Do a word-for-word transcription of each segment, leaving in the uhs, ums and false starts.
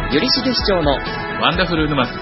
よりしげ市長のワンダフル沼津。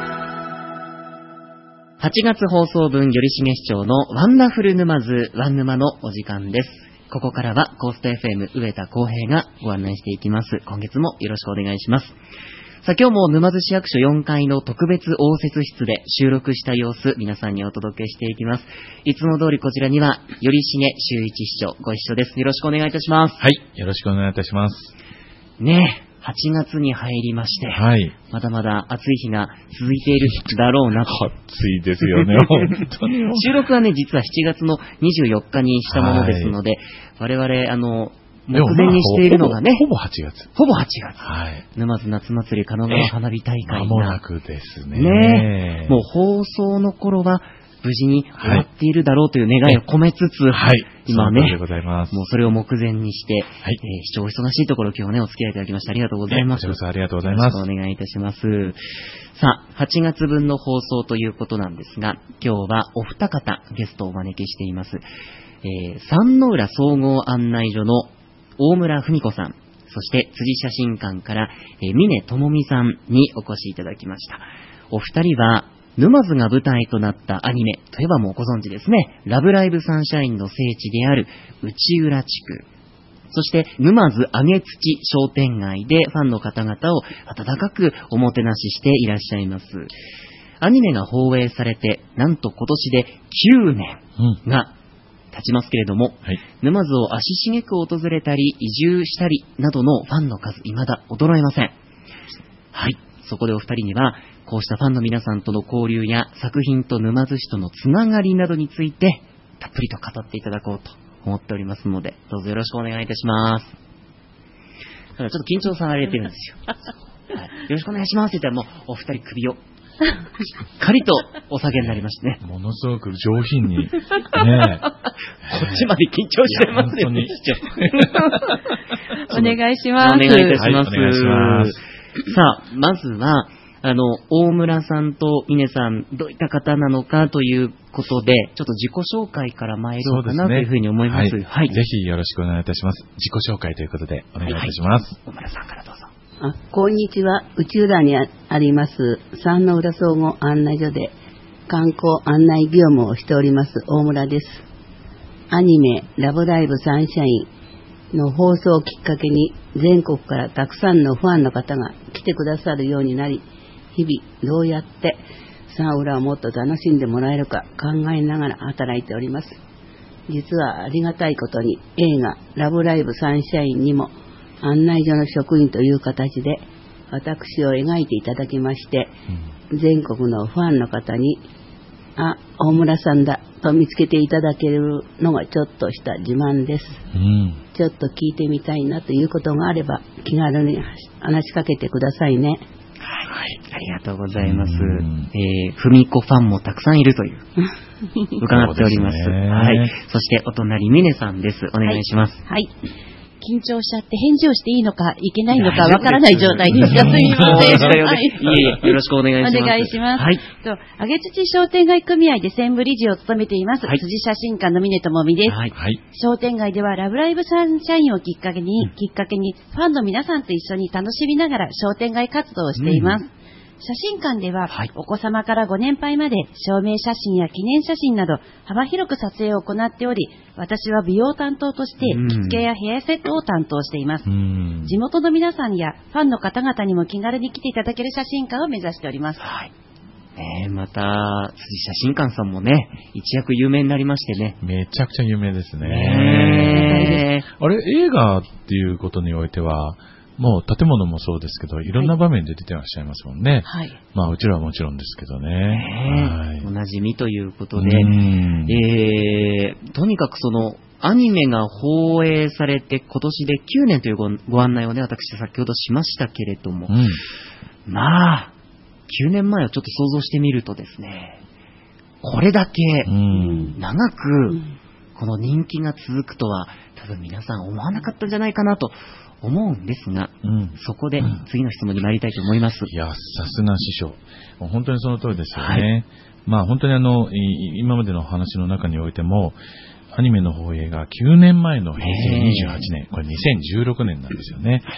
はちがつ放送分、よりしげ市長のワンダフル沼津ワン沼のお時間です。ここからはコースト エフエム 上田浩平がご案内していきます。今月もよろしくお願いします。さあ、今日も沼津市役所よんかいの特別応接室で収録した様子、皆さんにお届けしていきます。いつも通りこちらにはよりしげ修一市長ご一緒です。よろしくお願いいたします。 はい、よろしくお願いいたします。 ねえ、はちがつに入りまして、はい、まだまだ暑い日が続いているだろうなと。 暑いですよね、本当に。 収録はね、実はしちがつのにじゅうよっかにしたものですので、はい、我々、あの、目前にしているのがね、 ほぼはちがつ。 ほぼはちがつ。 はい。 沼津夏祭り神奈川花火大会が。 間もなくですね。 ね、もう放送の頃は無事に終わっているだろうという願いを込めつつ、はい、今ね、 でございます。 もうそれを目前にして、はい、えー、視聴お忙しいところ今日ね、お付き合いいただきましてありがとうございます。 こちらこそありがとうございます。 よろしくお願いいたします。さあ、はちがつぶんの放送ということなんですが、今日はお二方ゲストをお招きしています。えー、三の浦総合案内所の大村文子さん、そして辻写真館から、えー、峰智美さんにお越しいただきました。お二人は沼津が舞台となったアニメといえばもうご存知ですね。ラブライブサンシャインの聖地である内浦地区、そして沼津上げ土商店街でファンの方々を温かくおもてなししていらっしゃいます。アニメが放映されてなんと今年できゅうねんが経ちますけれども、はい、沼津を足しげく訪れたり移住したりなどのファンの数未だ衰えません。はい、そこでお二人にはこうしたファンの皆さんとの交流や作品と沼津市とのつながりなどについてたっぷりと語っていただこうと思っておりますので、どうぞよろしくお願いいたします。だからちょっと緊張されてるんですよ。はい、よろしくお願いしますって言ったらもうお二人首をしっかりとお下げになりましてね。 ものすごく上品に。ねえ。こっちまで緊張してますよね。 お願いします。 お願いいたします。 はい、お願いします。 さあ、まずは、あの、大村さんと峰さん、どういった方なのかということで、ちょっと自己紹介から参ろうかなというふうに思います。 そうですね。はい。はい、ぜひよろしくお願いいたします。自己紹介ということでお願いいたします。 はい、大村さんからどうぞ。 あ、こんにちは。内浦にあります三の浦総合案内所で観光案内業務をしております大村です。アニメラブライブサンシャインの放送をきっかけに全国からたくさんのファンの方が来てくださるようになり、日々どうやって三浦をもっと楽しんでもらえるか考えながら働いております。実はありがたいことに映画ラブライブサンシャインにも案内所の職員という形で私を描いていただきまして、うん、全国のファンの方にあ、大村さんだと見つけていただけるのがちょっとした自慢です。うん、ちょっと聞いてみたいなということがあれば気軽に話しかけてくださいね。 はい、ありがとうございます。えー、ふみこファンもたくさんいるという伺っております。はい。そしてお隣峰さんです。お願いします。 はい。はい、緊張しちゃって返事をしていいのかいけないのかわからない状態ですが、すみません。はい、 いえいえ、よろしくお願いします。 お願いします。はい。と、上げ土商店街組合で専務理事を務めています、はい、辻写真館の峰智美です。はい。商店街ではラブライブサンシャインをきっかけに、うん、きっかけにファンの皆さんと一緒に楽しみながら商店街活動をしています。うん、写真館では、はい、お子様からご年配まで証明写真や記念写真など幅広く撮影を行っており、私は美容担当として着付けやヘアセットを担当しています。地元の皆さんやファンの方々にも気軽に来ていただける写真館を目指しております。 はい、ね、また辻写真館さんもね、一躍有名になりましてね。 めちゃくちゃ有名ですね。ね、あれ、映画っていうことにおいてはもう建物もそうですけど、いろんな場面で出てらっしゃいますもんね。はい。まあ、うちらはもちろんですけどね。 はい。おなじみということで、えー、とにかくその、アニメが放映されて今年できゅうねんという ご, ご案内をね、私先ほどしましたけれども、うん、まあ、きゅうねんまえをちょっと想像してみるとですね、これだけ長くこの人気が続くとは多分皆さん思わなかったんじゃないかなと思うんですが、うん、そこで次の質問に参りたいと思います。 いや、さすが師匠。本当にその通りですよね。はい、まあ本当にあの、今までの話の中においても、アニメの放映がきゅうねんまえのへいせいにじゅうはちねん、これにせんじゅうろくねんなんですよね。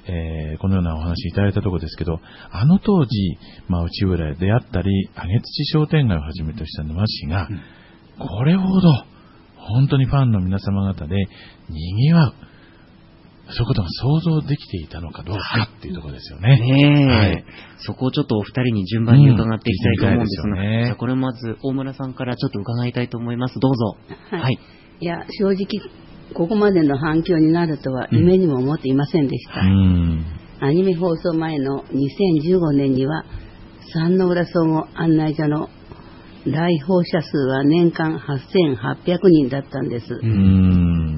えー、このようなお話いただいたところですけど、あの当時、まあ、内浦であったり、上土商店街をはじめとした沼市が、うん、これほど、本当にファンの皆様方で賑わう、そういうことが想像できていたのかどうかっていうところですよね。はい、 ねえ、はい、そこをちょっとお二人に順番に伺っていきたいと思うんですが、うん、ですね、じゃあこれまず大村さんからちょっと伺いたいと思います。どうぞ。 はい。はい、いや、正直、ここまでの反響になるとは夢にも思っていませんでした。うん、アニメ放送前のにせんじゅうごねんには、三の浦総合案内所の来訪者数は年間はっせんはっぴゃくにんだったんです。うん、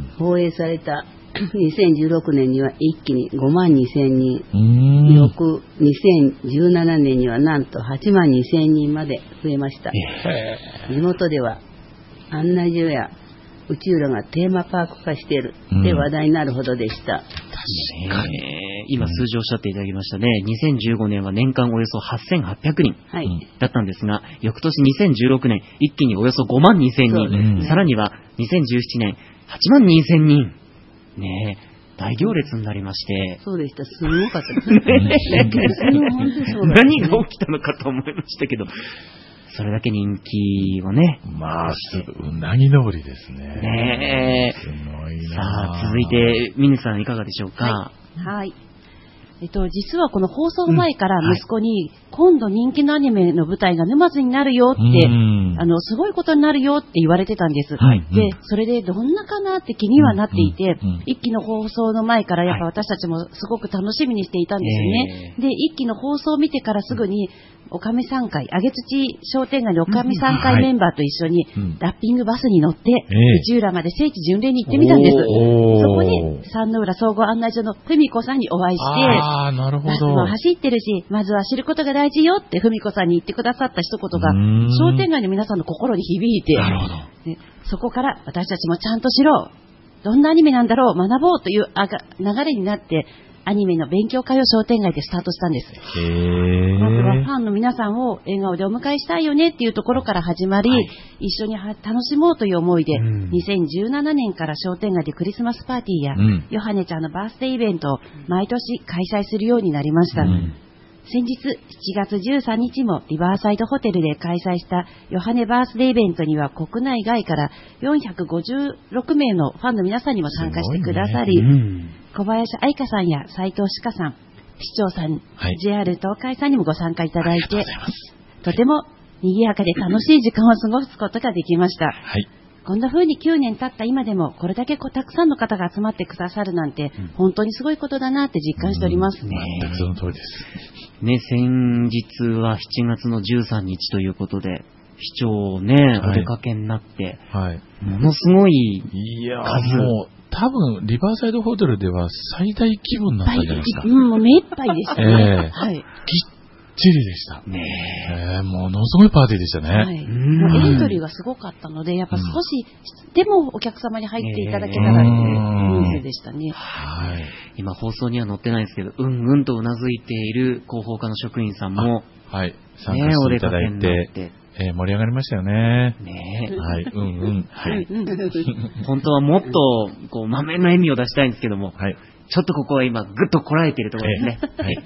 放映されたにせんじゅうろくねんには一気にごまんにせんにん、翌にせんじゅうななねんにはなんとはちまんにせんにんまで増えました。地元では案内所や内浦がテーマパーク化しているって話題になるほどでした。 確かに、今数字をおっしゃっていただきましたね。にせんじゅうごねんは年間およそはっせんはっぴゃくにんだったんですが、はい、翌年にせんじゅうろくねん一気におよそごまんにせんにん、ね、さらにはにせんじゅうななねんはちまんにせんにんねえ、大行列になりまして。 そうでした、すごかったですね。 何が起きたのかと思いましたけど、それだけ人気をね。 まあ、うなぎ登りですね。 ねえ。すごいな。さあ、続いて、ミネさんいかがでしょうか。 はい。はい、えっと、実はこの放送前から息子に、今度人気のアニメの舞台が沼津になるよって、あの、すごいことになるよって言われてたんです。はい、で、それでどんなかなって気にはなっていて、うんうん、一期の放送の前からやっぱ私たちもすごく楽しみにしていたんですよね。で、一期の放送を見てからすぐに、おかみさん会、上土商店街のおかみさん会メンバーと一緒に、ラッピングバスに乗って、内浦まで聖地巡礼に行ってみたんです。そこに、三の浦総合案内所の文子さんにお会いして、 あー、なるほど。バスも走ってるし、まずは知ることが大事よって文子さんに言ってくださった一言が、商店街の皆さんの心に響いて、 なるほど、 ね、そこから私たちもちゃんと知ろう、どんなアニメなんだろう、学ぼうという流れになって、アニメの勉強会を商店街でスタートしたんです。 へー。 まずはファンの皆さんを笑顔でお迎えしたいよねっていうところから始まり、はい、一緒に楽しもうという思いで、うん、にせんじゅうななねんから商店街でクリスマスパーティーや、うん、ヨハネちゃんのバースデーイベントを毎年開催するようになりました。うん、先日しちがつじゅうさんにちもリバーサイドホテルで開催したヨハネバースデーイベントには国内外からよんひゃくごじゅうろくめいのファンの皆さんにも参加してくださり、ね、うん、小林愛香さんや斉藤歯科さん、市長さん、はい、ジェイアール 東海さんにもご参加いただいて、とても賑やかで楽しい時間を過ごすことができました。はい、こんな風にきゅうねん経った今でもこれだけたくさんの方が集まってくださるなんて、うん、本当にすごいことだなって実感しております。 うん、全くその通りです。 ね、先日はしちがつのじゅうさんにちということで、市長ね、はい、お出かけになって、はい、ものすごい数。 いやもう多分リバーサイドホテルでは最大規模になったんじゃないですか。 うん、もう目いっぱいでしたね。えー、はい。 ぎっちりでした。ねえー、ものすごいパーティーでしたね。はい。 もうエントリーがすごかったので、やっぱ少し、うん、でもお客様に入っていただけたらという人数でしたね。 はい。今放送には載ってないですけど、うんうんとうなずいている広報課の職員さんも、 はい、参加していただいて、えー、盛り上がりましたよね。ねえ。はい、うんうん。はい。 本当はもっと、こう、満面の笑みを出したいんですけども、はい。ちょっとここは今、ぐっとこらえているところですね。えー、はい。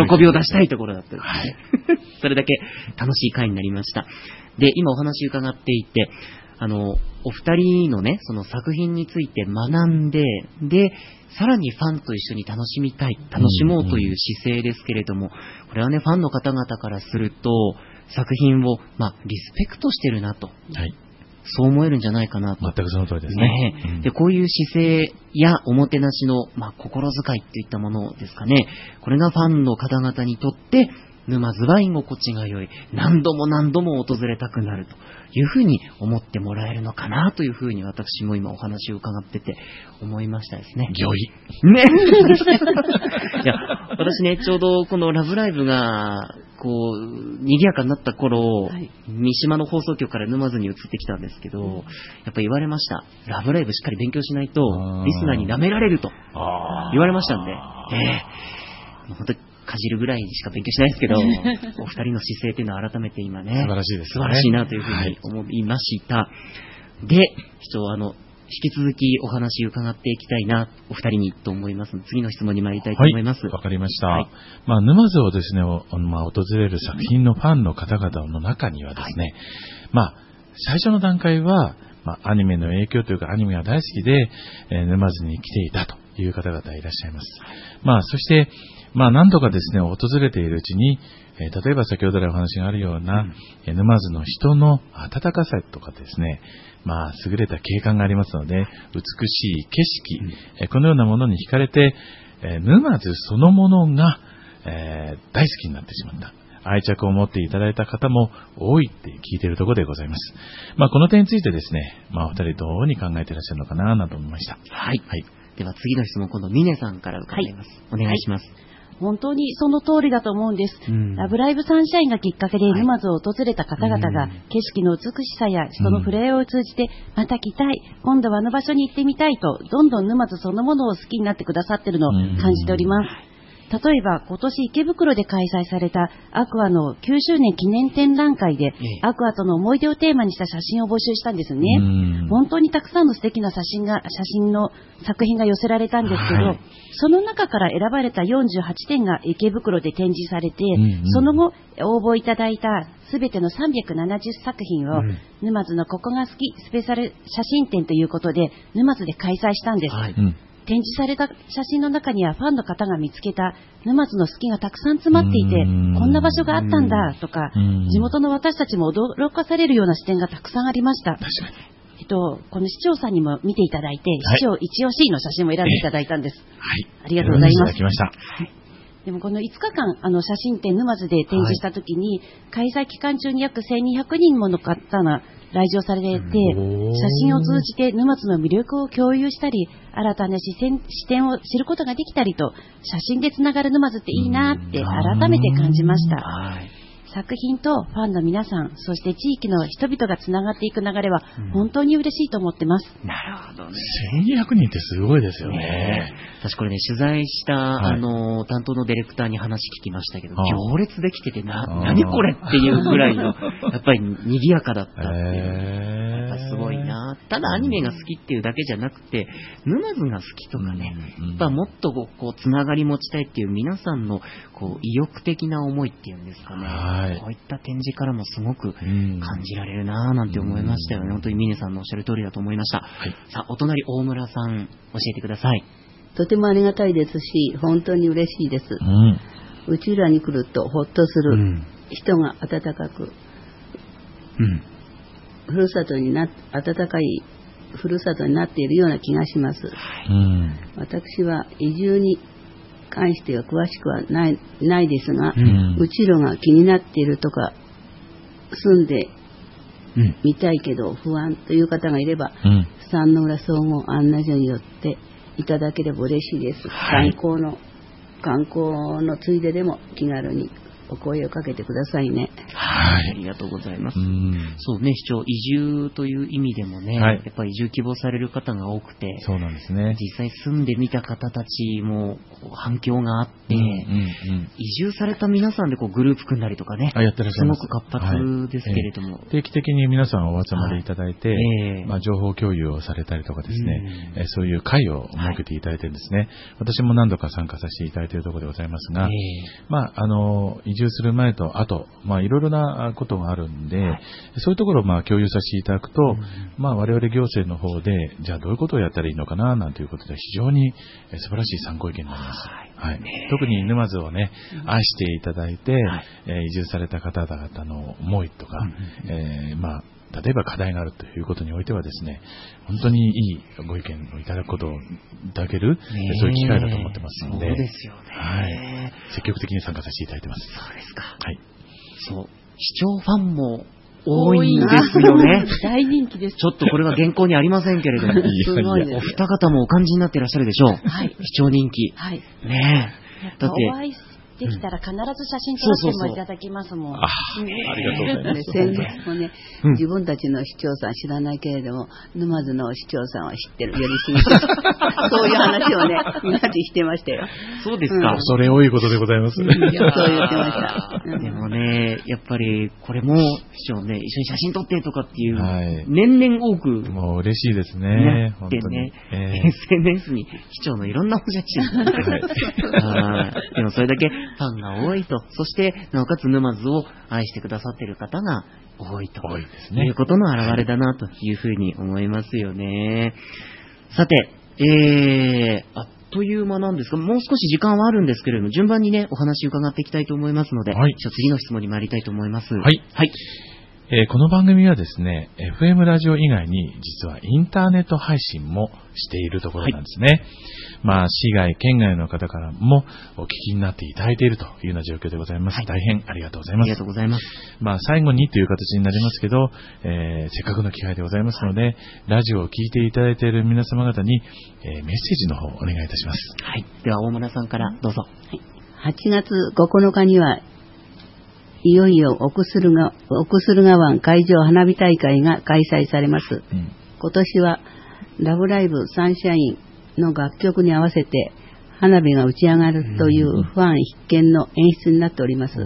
喜びを出したいところだったんですね。はい。それだけ楽しい会になりました。で、今お話伺っていて、あの、お二人のね、その作品について学んで、で、さらにファンと一緒に楽しみたい、楽しもうという姿勢ですけれども、これはね、ファンの方々からすると、作品を、まあ、リスペクトしてるなと、はい、そう思えるんじゃないかなと。 全くその通りですね。ね、 うん、でこういう姿勢やおもてなしの、まあ、心遣いといったものですかね。これがファンの方々にとって沼津は居心地が良い、何度も何度も訪れたくなるというふうに思ってもらえるのかなというふうに私も今お話を伺ってて思いましたですね。 良い。 ね。いや、私ね、ちょうどこのラブライブがこう賑やかになった頃、はい、三島の放送局から沼津に移ってきたんですけど、うん、やっぱ言われました。ラブライブしっかり勉強しないとリスナーに舐められると言われましたんで、えー、本当にかじるぐらいしか勉強しないですけど、お二人の姿勢というのは改めて今ね、 素晴らしいですね。 素晴らしいなというふうに思いました。はい、で、市長、あの、 引き続きお話伺っていきたいな、お二人にと思いますので、次の質問に参りたいと思います。 わ、はい、かりました。はい、まあ、沼津をですね、まあ、訪れる作品のファンの方々の中にはですね、はい、まあ、最初の段階は、まあ、アニメの影響というか、アニメが大好きで、えー、沼津に来ていたという方々いらっしゃいます。まあ、そして、まあ、何度かですね、訪れているうちに、えー、例えば先ほど来お話があるような、うん、沼津の人の温かさとかですね、まあ、優れた景観がありますので、美しい景色、うんえー、このようなものに惹かれて、えー、沼津そのものが、えー、大好きになってしまった。愛着を持っていただいた方も多いって聞いているところでございます。まあ、この点についてですね、まあ、お二人どうに考えていらっしゃるのかな、なと思いました。 はい。はい、では次の質問、今度、峰さんから伺います。はい、お願いします。はい、 本当にその通りだと思うんです。うん、ラブライブサンシャインがきっかけで沼津を訪れた方々が、景色の美しさや人の触れ合いを通じて、また来たい、今度はあの場所に行ってみたいと、どんどん沼津そのものを好きになってくださっているのを感じております。例えば今年池袋で開催されたアクアのきゅうしゅうねん記念展覧会で、ええ、アクアとの思い出をテーマにした写真を募集したんですね。本当にたくさんの素敵な写真が写真の作品が寄せられたんですけど、はい、その中から選ばれたよんじゅうはちてんが池袋で展示されて、うんうん、その後応募いただいたすべてのさんびゃくななじゅっさく品を、うん、沼津のここが好きスペシャル写真展ということで沼津で開催したんです。はい、うん展示された写真の中にはファンの方が見つけた沼津の好きがたくさん詰まっていて、こんな場所があったんだとか、地元の私たちも驚かされるような視点がたくさんありました。確かに。えっと、この市長さんにも見ていただいて、はい、市長一押しの写真も選んでいただいたんです。はい。ありがとうございます。いただきました。はい。でもこのいつかかんあの写真展沼津で展示したときに、はい、開催期間中に約せんにひゃくにんもの方が来場されて、写真を通じて沼津の魅力を共有したり、新たな視線、視点を知ることができたりと、写真でつながる沼津っていいなって改めて感じました。作品とファンの皆さん、そして地域の人々がつながっていく流れは本当に嬉しいと思ってます。 うん、なるほどね。 せんにひゃくにんってすごいですよね。ね私これね、取材した、はい、あの、担当のディレクターに話聞きましたけど、行列できててな、何これっていうぐらいの、やっぱり賑やかだったっていう。やっぱすごいな。ただアニメが好きっていうだけじゃなくて、沼津が好きとかね、うん、やっぱもっとこう、こうつながり持ちたいっていう皆さんのこう意欲的な思いっていうんですかね。はい、こういった展示からもすごく感じられるなぁなんて思いましたよね。うん、本当に峰さんのおっしゃる通りだと思いました。はい、さあ、お隣大村さん、教えてください。 とてもありがたいですし、本当に嬉しいです。うん、内浦に来るとほっとする、うん、人が温かく、うん、ふるさとにな、温かいふるさとになっているような気がします。うん、私は移住に関しては詳しくはない、ないですが、うん、うちろが気になっているとか、住んでみたいけど不安という方がいれば、うん、三の浦総合案内所によっていただければ嬉しいです。はい、観光の、観光のついででも気軽にお声をかけてくださいね。 はい、ありがとうございます。うんそうね、市長、移住という意味でもね、はい、やっぱり移住希望される方が多くて、 そうなんですね。 実際住んでみた方たちも反響があって、うんうんうん、移住された皆さんでこうグループ組んだりとかね、 あやってらっしゃいます。 すごく活発ですけれども、はいえー、定期的に皆さんお集まりいただいて、はいえーまあ、情報共有をされたりとかですね、うんえー、そういう会を設けていただいてるんですね、はい、私も何度か参加させていただいているところでございますが、えー、まああの移住する前と後、まあいろいろなことがあるんで、はい、そういうところをまあ共有させていただくと、うん、まあ我々行政の方でじゃあどういうことをやったらいいのかななんていうことで非常に素晴らしい参考意見になります。はい、特に沼津をね愛していただいて、はいえー、移住された方々の思いとか、うんえー、まあ例えば課題があるということにおいてはですね、本当にいいご意見をいただくことをいただける、そういう機会だと思ってますので、 そうですよね、 はい、積極的に参加させていただいてます。 そうですか。はい。そう、視聴ファンも多いんですよね。 大人気です。 ちょっとこれは原稿にありませんけれども、すごいです。お二方もお感じになっていらっしゃるでしょう。はい。視聴人気。はい。ねえ。だって。 できたら必ず写真撮らせてもいただきますもん。 ありがとうございます。 先日もね、うん、自分たちの市長さん知らないけれども、沼津の市長さんは知ってるよりすぎそういう話をね、皆でしてましたよ。 そうですか。 うん、恐れ多いことでございます。 うん、そう言ってました。 でもね、やっぱりこれも市長ね、一緒に写真撮ってとかっていう、はい、年々多くもう嬉しいですね。 でね、えー、エスエヌエス に市長のいろんなお写真、はい、でもそれだけファンが多いと、そしてなおかつ沼津を愛してくださっている方が多いと多いですね、 いうことの表れだなというふうに思いますよね。さて、えー、あっという間なんですが、もう少し時間はあるんですけれども、順番にねお話伺っていきたいと思いますので、はい、次の質問に参りたいと思います。 はい、はい。えー、この番組はですね、エフエム ラジオ以外に実はインターネット配信もしているところなんですね。はい、まあ、市外、県外の方からもお聞きになっていただいているというような状況でございます。はい、大変ありがとうございます。 ありがとうございます。 まあ、最後にという形になりますけど、えー、せっかくの機会でございますので、はい、ラジオを聞いていただいている皆様方に、えー、メッセージの方をお願いいたします。 はい。では、大村さんからどうぞ。はい、 はちがつここのかにはいよいよ奥駿河、奥駿河湾海上花火大会が開催されます。うん、今年はラブライブサンシャインの楽曲に合わせて花火が打ち上がるというファン必見の演出になっております。うん、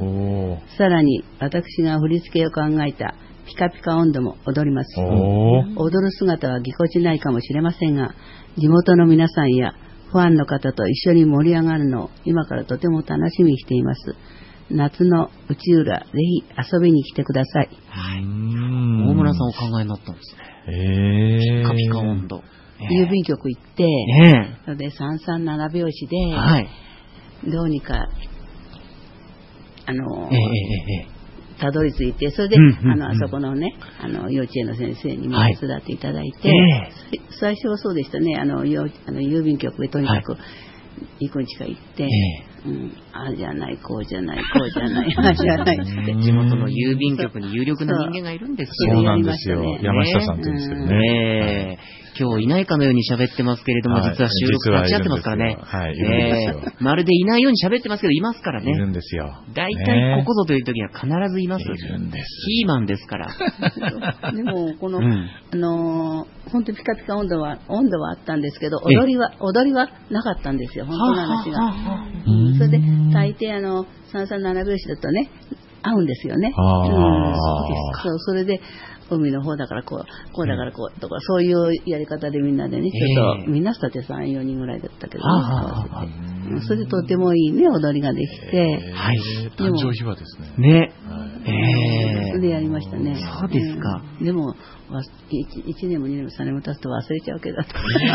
さらに私が振り付けを考えたピカピカ音頭も踊ります。踊る姿はぎこちないかもしれませんが、地元の皆さんやファンの方と一緒に盛り上がるのを今からとても楽しみにしています。夏の内浦、ぜひ遊びに来てください。 はい。大村さんお考えになったんですね。 えー、 ピカピカ温度。 えー、郵便局行って、えー、それでさんさんなな拍子で、はい、どうにか、あのー、えーえー、たどり着いて、それで、うんうんうん、あの、あそこのね、あの、幼稚園の先生にも手伝っていただいて、はいえー、最初はそうでしたね、あの、あの郵便局へとにかく、はいいくんちか行って、ええうん、ああじゃない、こうじゃない、こうじゃない、ああじゃないって地元の郵便局に有力な人間がいるんですよ。 そうなんですよ。ね、山下さんって言うんですけどね。ね今日いないかのように喋ってますけれども、はい、実は収録立ち会ってますからね。 はい、いるんですよ。 まるでいないように喋ってますけど、いますからね。 いるんですよ。 大体ここぞという時には必ずいます。いるんです。 キーマンですから。 でも、この、うん、あのー、本当にピカピカ温度は、温度はあったんですけど、踊りは、踊りはなかったんですよ、本当の話が。はははうん、それで、大抵あの、さんさんなな拍子だとね、合うんですよね。あうん、そう、それで、海の方だからこう、こうだからこうとか、そういうやり方でみんなでね、ちょっと、みんなだってさん、よにんぐらいだったけどね、合わせて。それでとてもいいね、踊りができて。 はい。誕生秘話ですね。 ね。 ええ。それでやりましたね。 そうですか。 でも、いちねんもにねんもさんねんも経つと忘れちゃうけど。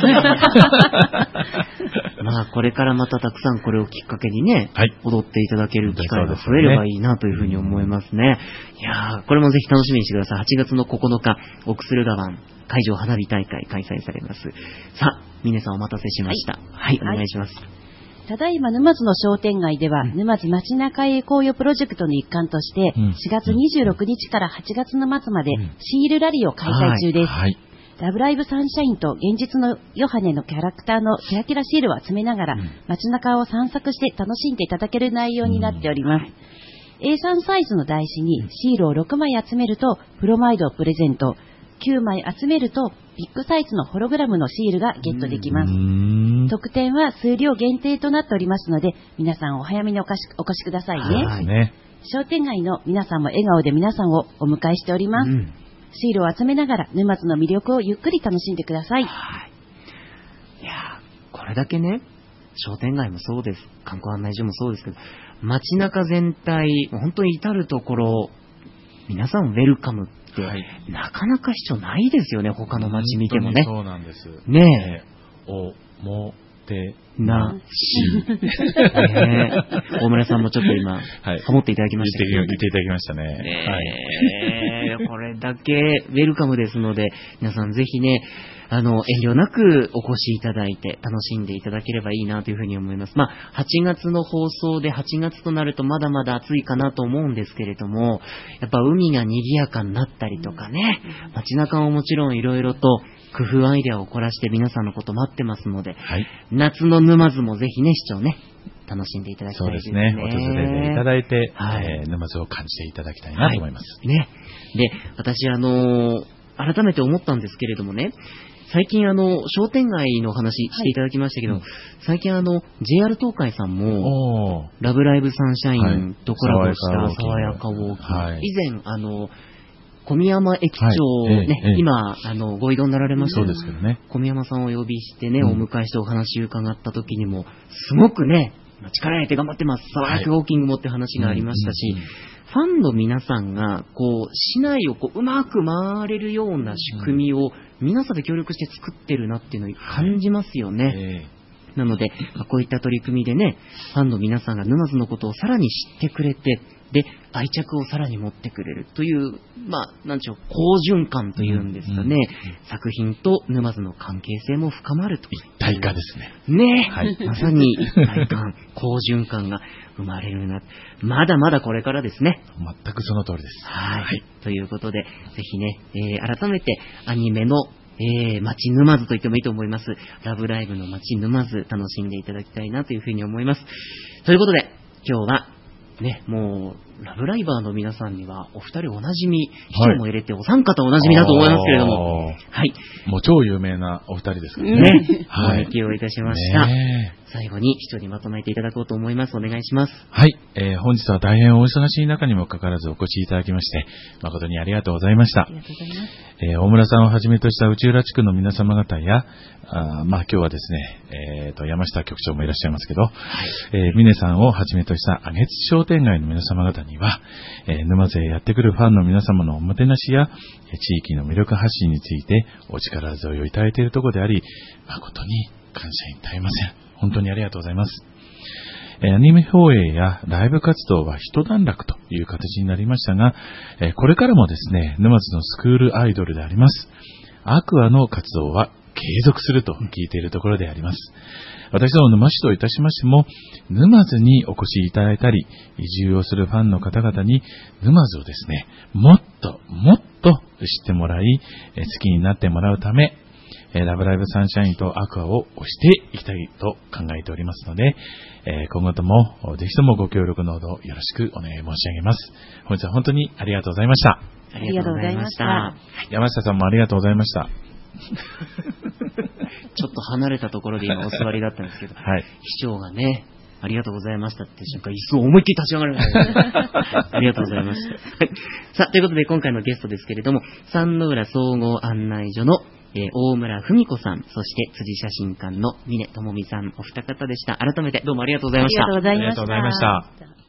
まあ、これからまたたくさんこれをきっかけにね、はい、踊っていただける機会が増えればいいなというふうに思いますね。いやー、これもぜひ楽しみにしてください。はちがつのここのか、奥駿河湾海上花火大会開催されます。さあ、峰さんお待たせしました。はい、はい、お願いします。 ただいま沼津の商店街では、うん、沼津街中へ紅葉プロジェクトの一環として、うん、しがつにじゅうろくにちからはちがつの末まで、シールラリーを開催中です。はいはい、ラブライブサンシャインと現実のヨハネのキャラクターのキラキラシールを集めながら、うん、街中を散策して楽しんでいただける内容になっております。うん、エースリー サイズの台紙にシールをろくまい集めるとプロマイドをプレゼント、きゅうまい集めるとビッグサイズのホログラムのシールがゲットできます。特典は数量限定となっておりますので、皆さんお早めにお越し、お越しくださいね。はいね。商店街の皆さんも笑顔で皆さんをお迎えしております。うん、シールを集めながら沼津の魅力をゆっくり楽しんでください。はい。 いやー、これだけね、商店街もそうです。観光案内所もそうですけど、街中全体、本当に至るところ、皆さんウェルカムって、はい、なかなか主張ないですよね、他の街見てもね。 そうなんです。 ねえ。おもてなし。ね、大村さんもちょっと今、はい、ハモっていただきましたけど、 言って、言っていただきましたね。 ね、はい、これだけウェルカムですので、皆さんぜひね、あの、遠慮なくお越しいただいて楽しんでいただければいいなというふうに思います。まあ、はちがつの放送ではちがつとなるとまだまだ暑いかなと思うんですけれども、やっぱ海が賑やかになったりとかね、街中ももちろんいろいろと工夫アイデアを凝らして皆さんのこと待ってますので、はい、夏の沼津もぜひね、市長ね、 楽しんでいただきたいですね。 そうですね。訪れていただいて、はい、えー、沼津を感じていただきたいなと思います。 はい、ね。で、私、あのー、改めて思ったんですけれどもね、最近あの、商店街の話していただきましたけど、はい、最近あの、ジェイアール 東海さんも、ラブライブサンシャインとコラボした爽やかウォーキング。はい、以前、あの、小宮山駅長ね、はいええ、今、あの、ご異動になられましたそうですけどね。 小宮山さんをお呼びしてね、うん、お迎えしてお話を伺った時にも、すごくね、力入れて頑張ってます、爽やかウォーキングもって話がありましたし、はいうんうんうん、ファンの皆さんが、こう、市内をこう、うまく回れるような仕組みを、皆さんで協力して作ってるなっていうのを感じますよね。はいえー、なので、こういった取り組みでね、ファンの皆さんが沼津のことをさらに知ってくれて、で、愛着をさらに持ってくれるという、まあ、なんちゅう、好循環というんですかね、うんうん、作品と沼津の関係性も深まると。 一体化ですね。 ね、はい、まさに一体感、好循環が生まれるな。まだまだこれからですね。 全くその通りです。 はい。はい、ということで、ぜひね、えー、改めてアニメのえー、町沼津と言ってもいいと思います。ラブライブの町沼津楽しんでいただきたいなというふうに思います。ということで、今日はね、もう、ラブライバーの皆さんには、お二人おなじみ、人も入れてお三方おなじみだと思いますけれども、はい。 もう超有名なお二人ですからね。 ね。はい。お気をいたしました。最後に、一人まとめていただこうと思います。お願いします。 はい。えー、本日は大変お忙しい中にもかかわらずお越しいただきまして、誠にありがとうございました。ありがとうございます。えー、大村さんをはじめとした内浦地区の皆様方や、あまあ今日はですね、えーと、山下局長もいらっしゃいますけど、はい、えー、峰さんをはじめとしたあげつち商店街の皆様方には、えー、沼津へやってくるファンの皆様のおもてなしや、えー、地域の魅力発信についてお力添えをいただいているところであり、誠に感謝に絶えません。本当にありがとうございます。えー、アニメ放映やライブ活動は一段落という形になりましたが、えー、これからもですね、沼津のスクールアイドルであります、アクアの活動は継続すると聞いているところであります。私ども沼市といたしましても、沼津にお越しいただいたり、移住をするファンの方々に沼津をですね、もっともっと知ってもらい、好きになってもらうため、ラブライブサンシャインとアクアを推していきたいと考えておりますので、今後ともぜひともご協力のほどよろしくお願い申し上げます。本日は本当にありがとうございました。 ありがとうございました。 山下さんもありがとうございました。 ちょっと離れたところで今お座りだったんですけど、はい、市長がね、ありがとうございましたって瞬間、椅子を思いっきり立ち上がるんですよ。ありがとうございました。さあ、ということで今回のゲストですけれども、三の浦総合案内所の、えー、大村文子さん、そして辻写真館の峰智美さん、お二方でした。改めてどうもありがとうございました。 ありがとうございました。 ありがとうございました。